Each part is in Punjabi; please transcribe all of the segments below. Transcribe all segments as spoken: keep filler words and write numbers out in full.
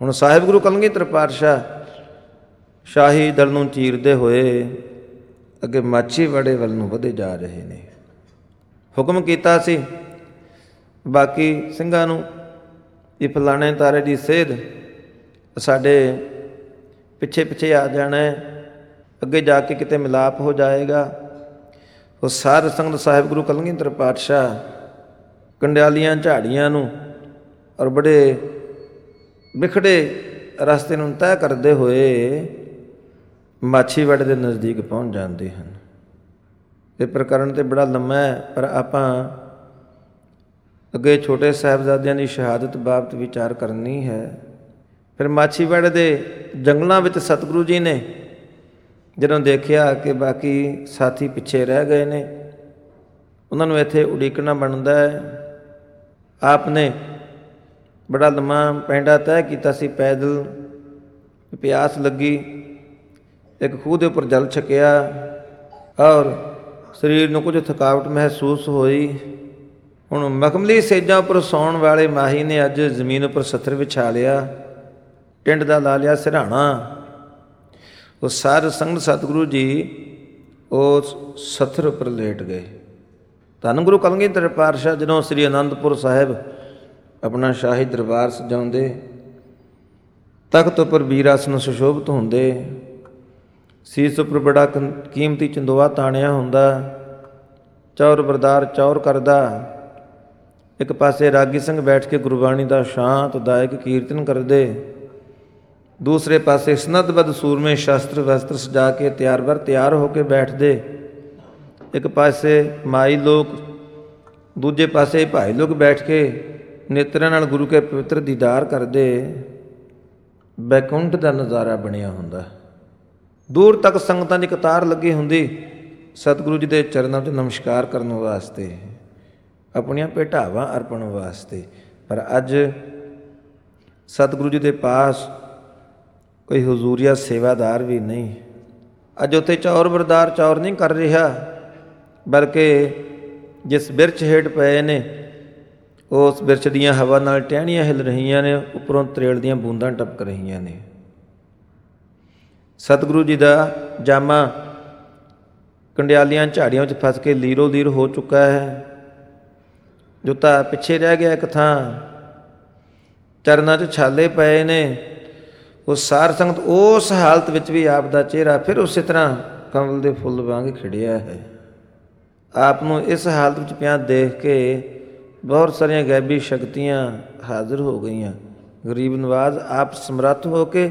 ਹੁਣ ਸਾਹਿਬ ਗੁਰੂ ਕਲਗੀਧਰ ਪਾਤਸ਼ਾਹ ਸ਼ਾਹੀ ਦਲ ਨੂੰ ਚੀਰਦੇ ਹੋਏ ਅੱਗੇ ਮਾਛੀਵਾੜੇ ਵੱਲ ਨੂੰ ਵਧੇ ਜਾ ਰਹੇ ਨੇ। ਹੁਕਮ ਕੀਤਾ ਸੀ ਬਾਕੀ ਸਿੰਘਾਂ ਨੂੰ ਵੀ ਫਲਾਣੇ ਤਾਰੇ ਦੀ ਸੇਧ ਸਾਡੇ ਪਿੱਛੇ ਪਿੱਛੇ ਆ ਜਾਣਾ, ਅੱਗੇ ਜਾ ਕੇ ਕਿਤੇ ਮਿਲਾਪ ਹੋ ਜਾਏਗਾ। ਉਹ ਸਾਧ ਸੰਗਤ ਸਾਹਿਬ ਗੁਰੂ ਕਲਗੀਧਰ ਪਾਤਸ਼ਾਹ ਕੰਡਿਆਲੀਆਂ ਝਾੜੀਆਂ ਨੂੰ ਔਰ ਬੜੇ ਵਿਖੜੇ ਰਸਤੇ ਨੂੰ ਤੈਅ ਕਰਦੇ ਹੋਏ ਮਾਛੀਵਾੜੇ ਦੇ ਨਜ਼ਦੀਕ ਪਹੁੰਚ ਜਾਂਦੇ ਹਨ। ਇਹ ਪ੍ਰਕਰਨ ਤਾਂ ਬੜਾ ਲੰਮਾ ਹੈ, ਪਰ ਆਪਾਂ ਅੱਗੇ ਛੋਟੇ ਸਾਹਿਬਜ਼ਾਦਿਆਂ ਦੀ ਸ਼ਹਾਦਤ ਬਾਬਤ ਵਿਚਾਰ ਕਰਨੀ ਹੈ। ਫਿਰ ਮਾਛੀਵਾੜੇ ਦੇ ਜੰਗਲਾਂ ਵਿੱਚ ਸਤਿਗੁਰੂ ਜੀ ਨੇ ਜਦੋਂ ਦੇਖਿਆ ਕਿ ਬਾਕੀ ਸਾਥੀ ਪਿੱਛੇ ਰਹਿ ਗਏ ਨੇ, ਉਹਨਾਂ ਨੂੰ ਇੱਥੇ ਉਡੀਕਣਾ ਬਣਦਾ ਹੈ। ਆਪ ਨੇ ਬੜਾ ਲੰਮਾ ਪੈਂਡਾ ਤੈਅ ਕੀਤਾ ਸੀ, ਪੈਦਲ ਪਿਆਸ ਲੱਗੀ, ਇੱਕ ਖੂਹ ਦੇ ਉੱਪਰ ਜਲ ਛਕਿਆ ਔਰ ਸਰੀਰ ਨੂੰ ਕੁਝ ਥਕਾਵਟ ਮਹਿਸੂਸ ਹੋਈ। ਹੁਣ ਮਖਮਲੀ ਸੇਜਾਂ ਉੱਪਰ ਸੌਣ ਵਾਲੇ ਮਾਹੀ ਨੇ ਅੱਜ ਜ਼ਮੀਨ ਉੱਪਰ ਸੱਥਰ ਵਿਛਾ ਲਿਆ, ਟਿੰਡ ਦਾ ਲਾ ਲਿਆ ਸਿਰਹਾਣਾ। ਉਹ ਸਾਧ ਸੰਗਤ ਸਤਿਗੁਰੂ ਜੀ ਉਸ ਸੱਥਰ ਉੱਪਰ ਲੇਟ ਗਏ। ਧੰਨ ਗੁਰੂ ਕਲਗੀਧਰ ਪਾਤਸ਼ਾਹ ਜਦੋਂ ਸ੍ਰੀ ਅਨੰਦਪੁਰ ਸਾਹਿਬ ਆਪਣਾ ਸ਼ਾਹੀ ਦਰਬਾਰ ਸਜਾਉਂਦੇ, ਤਖਤ ਉੱਪਰ ਵੀਰ ਆਸਣ ਸੁਸ਼ੋਭਿਤ ਹੁੰਦੇ, ਸੀਸ ਉੱਪਰ ਬੜਾ ਕੀਮਤੀ ਚੰਦੋਆ ਤਾਣਿਆ ਹੁੰਦਾ, ਚੌਰ ਬਰਦਾਰ ਚੌਰ ਕਰਦਾ, ਇੱਕ ਪਾਸੇ ਰਾਗੀ ਸਿੰਘ ਬੈਠ ਕੇ ਗੁਰਬਾਣੀ ਦਾ ਸ਼ਾਂਤਦਾਇਕ ਕੀਰਤਨ ਕਰਦੇ, ਦੂਸਰੇ ਪਾਸੇ ਸਨੱਧਬੱਧ ਸੂਰਮੇ ਸ਼ਸਤਰ ਵਸਤਰ ਸਜਾ ਕੇ ਤਿਆਰ ਬਰ ਤਿਆਰ ਹੋ ਕੇ ਬੈਠਦੇ, ਇੱਕ ਪਾਸੇ ਮਾਈ ਲੋਕ, ਦੂਜੇ ਪਾਸੇ ਭਾਈ ਲੋਕ ਬੈਠ ਕੇ ਨੇਤਰਾਂ ਨਾਲ ਗੁਰੂ ਕੇ ਪਵਿੱਤਰ ਦੀਦਾਰ ਕਰਦੇ। ਬੈਕੁੰਠ ਦਾ ਨਜ਼ਾਰਾ ਬਣਿਆ ਹੁੰਦਾ। ਦੂਰ ਤੱਕ ਸੰਗਤਾਂ ਦੀ ਕਤਾਰ ਲੱਗੀ ਹੁੰਦੀ ਸਤਿਗੁਰੂ ਜੀ ਦੇ ਚਰਨਾਂ 'ਚ ਨਮਸਕਾਰ ਕਰਨ ਵਾਸਤੇ, ਆਪਣੀਆਂ ਭੇਟਾਵਾਂ ਅਰਪਣ ਵਾਸਤੇ। ਪਰ ਅੱਜ ਸਤਿਗੁਰੂ ਜੀ ਦੇ ਪਾਸ ਕੋਈ ਹਜ਼ੂਰੀਆ ਸੇਵਾਦਾਰ ਵੀ ਨਹੀਂ। ਅੱਜ ਉੱਥੇ ਚੌਰ ਬਰਦਾਰ ਚੌਰ ਨਹੀਂ ਕਰ ਰਿਹਾ, ਬਲਕਿ ਜਿਸ ਬਿਰਛ ਹੇਠ ਪਏ ਨੇ ਉਸ ਬਿਰਛ ਦੀਆਂ ਹਵਾ ਨਾਲ ਟਹਿਣੀਆਂ ਹਿੱਲ ਰਹੀਆਂ ਨੇ, ਉੱਪਰੋਂ ਤਰੇਲ ਦੀਆਂ ਬੂੰਦਾਂ ਟਪਕ ਰਹੀਆਂ ਨੇ। ਸਤਿਗੁਰੂ ਜੀ ਦਾ ਜਾਮਾ ਕੰਡਿਆਲੀਆਂ ਝਾੜੀਆਂ ਵਿੱਚ ਫਸ ਕੇ ਲੀਰੋ ਲੀਰ ਹੋ ਚੁੱਕਾ ਹੈ। ਜੁੱਤਾ ਪਿੱਛੇ ਰਹਿ ਗਿਆ ਇੱਕ ਥਾਂ, ਚਰਨਾਂ 'ਚ ਛਾਲੇ ਪਏ ਨੇ। ਉਹ ਸਾਰ ਸੰਗਤ ਉਸ ਹਾਲਤ ਵਿੱਚ ਵੀ ਆਪ ਦਾ ਚਿਹਰਾ ਫਿਰ ਉਸੇ ਤਰ੍ਹਾਂ ਕਮਲ ਦੇ ਫੁੱਲ ਵਾਂਗ ਖਿੜਿਆ ਹੈ। ਆਪ ਨੂੰ ਇਸ ਹਾਲਤ ਵਿੱਚ ਪਿਆ ਦੇਖ ਕੇ ਬਹੁਤ ਸਾਰੀਆਂ ਗੈਬੀ ਸ਼ਕਤੀਆਂ ਹਾਜ਼ਰ ਹੋ ਗਈਆਂ। ਗਰੀਬ ਨਵਾਜ਼ ਆਪ ਸਮਰੱਥ ਹੋ ਕੇ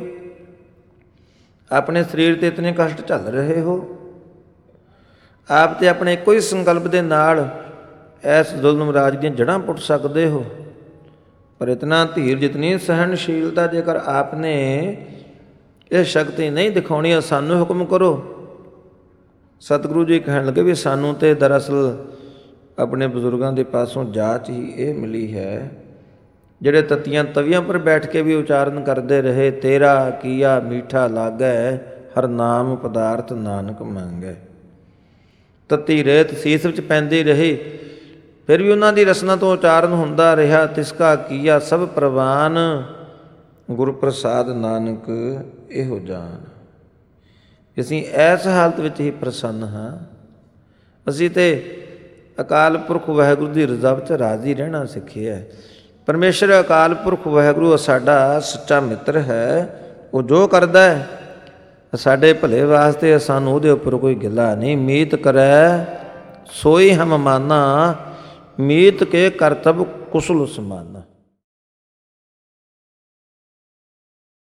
ਆਪਣੇ ਸਰੀਰ 'ਤੇ ਇਤਨੇ ਕਸ਼ਟ ਝੱਲ ਰਹੇ ਹੋ। ਆਪ ਤੇ ਆਪਣੇ ਇੱਕੋ ਹੀ ਸੰਕਲਪ ਦੇ ਨਾਲ ਇਸ ਜ਼ੁਲਮ ਰਾਜ ਦੀਆਂ ਜੜ੍ਹਾਂ ਪੁੱਟ ਸਕਦੇ ਹੋ। ਪਰ ਇਤਨਾ ਧੀਰਜ, ਇਤਨੀ ਸਹਿਣਸ਼ੀਲਤਾ ਜੇਕਰ ਆਪ ਨੇ ਇਹ ਸ਼ਕਤੀ ਨਹੀਂ ਦਿਖਾਉਣੀ, ਸਾਨੂੰ ਹੁਕਮ ਕਰੋ। ਸਤਿਗੁਰੂ ਜੀ ਕਹਿਣ ਲੱਗੇ ਵੀ ਸਾਨੂੰ ਤਾਂ ਦਰਅਸਲ ਆਪਣੇ ਬਜ਼ੁਰਗਾਂ ਦੇ ਪਾਸੋਂ ਜਾਚ ਹੀ ਇਹ ਮਿਲੀ ਹੈ, ਜਿਹੜੇ ਤੱਤੀਆਂ ਤਵੀਆਂ ਪਰ ਬੈਠ ਕੇ ਵੀ ਉਚਾਰਨ ਕਰਦੇ ਰਹੇ, ਤੇਰਾ ਕੀਆ ਮੀਠਾ ਲਾਗੈ ਹਰ ਨਾਮ ਪਦਾਰਥ ਨਾਨਕ ਮੰਗੈ। ਤੱਤੀ ਰੇਤ ਸੀਸ ਵਿੱਚ ਪੈਂਦੀ ਰਹੀ, ਫਿਰ ਵੀ ਉਹਨਾਂ ਦੀ ਰਸਨਾ ਤੋਂ ਉਚਾਰਨ ਹੁੰਦਾ ਰਿਹਾ, ਤਿਸਕਾ ਕੀਆ ਸਭ ਪ੍ਰਵਾਨ ਗੁਰ ਪ੍ਰਸਾਦ ਨਾਨਕ ਇਹੋ ਜਾਨ। ਅਸੀਂ ਇਸ ਹਾਲਤ ਵਿੱਚ ਹੀ ਪ੍ਰਸੰਨ ਹਾਂ। ਅਸੀਂ ਤੇ ਅਕਾਲ ਪੁਰਖ ਵਾਹਿਗੁਰੂ ਦੀ ਰਜ਼ਾ ਵਿੱਚ ਰਾਜ਼ੀ ਰਹਿਣਾ ਸਿੱਖਿਆ। ਪਰਮੇਸ਼ਰ ਅਕਾਲ ਪੁਰਖ ਵਾਹਿਗੁਰੂ ਸਾਡਾ ਸੱਚਾ ਮਿੱਤਰ ਹੈ। ਉਹ ਜੋ ਕਰਦਾ ਹੈ ਸਾਡੇ ਭਲੇ ਵਾਸਤੇ, ਸਾਨੂੰ ਉਹਦੇ ਉੱਪਰ ਕੋਈ ਗਿਲਾ ਨਹੀਂ। ਮੀਤ ਕਰੈ ਸੋਈ ਹਮ ਮਾਨਾ, ਮੀਤ ਕੇ ਕਰਤਬ ਕੁਸਲ ਸਮਾਨਾ।